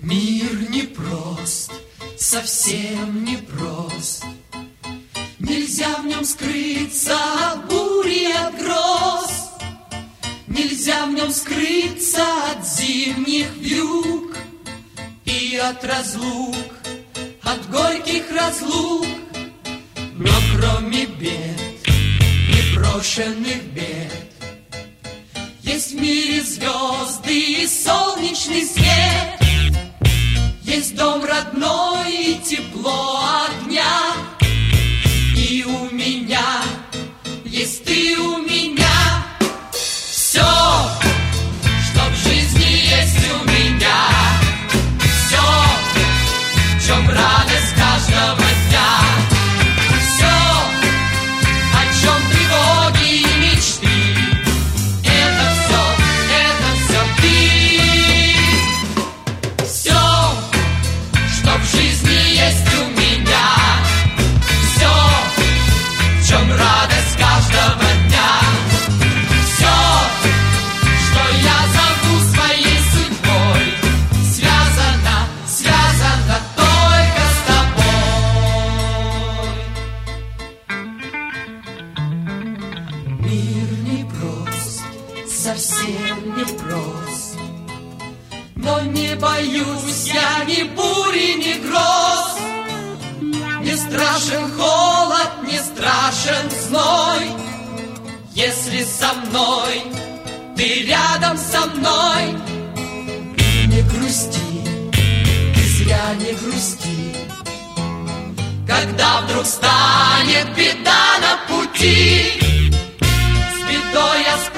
Мир непрост, совсем непрост. Нельзя в нем скрыться от бури, от гроз. Нельзя в нем скрыться от зимних вьюг и от разлук, от горьких разлук. Но кроме бед, непрошенных бед, есть в мире звезды и солнечный свет. Есть дом родной и тепло огня. И у меня есть ты у меня. Все, что в жизни есть у меня. Все, в чем радость каждого дня. Все, о чем тревоги и мечты. Это все ты. Все, что в жизни есть у меня. Все, в чем радость каждого дня. Все, что я зову своей судьбой, связано, связано только с тобой. Мир непрост, совсем непрост. Но не боюсь я ни бури, ни гроз. Не страшен холод, не страшен зной. Если со мной, ты рядом со мной. И не грусти, ты зря не грусти. Когда вдруг станет беда на пути, с бедой я